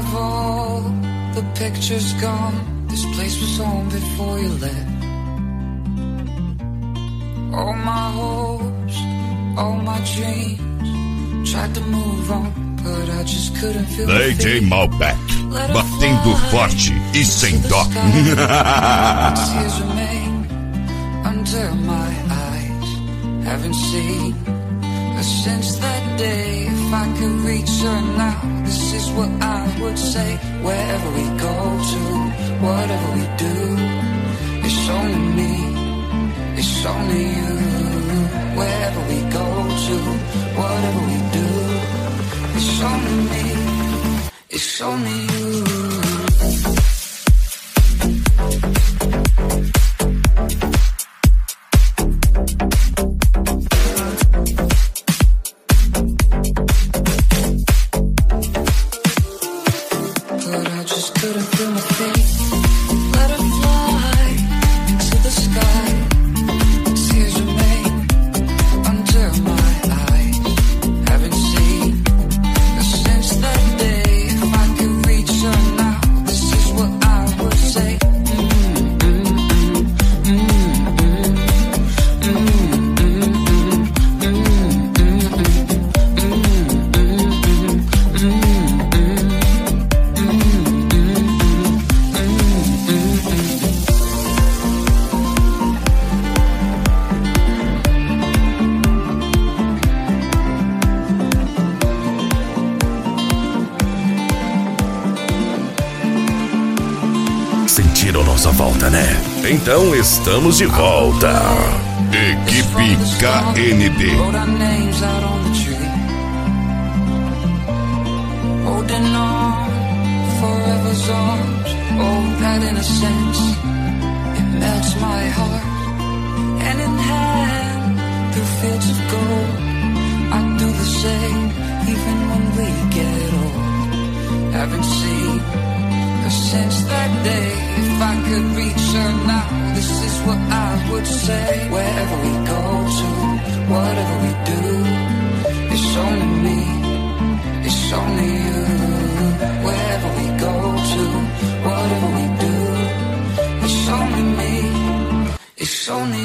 have all the pictures gone? This place was home before you left. All my hopes, all my dreams, tried to move on, but I just couldn't feel my feet. DJ Malbec, batendo forte e sem dó. Tears remain under my eyes, haven't seen her since that day. If I could reach her now, this is what I would say. Wherever we go to, whatever we do, it's only me, it's only you. Wherever we go to, whatever we do, it's only me, it's only you. Então estamos de volta. Equipe KND. Holding on, forever's arms. Oh, that innocence, it melts my heart. Hand in hand, through fields of gold. I do the same, even when we get old. Haven't seen her since that day. If I could reach her now, this is what I would say. Wherever we go to, whatever we do, it's only me, it's only you. Wherever we go to, whatever we do, it's only me, it's only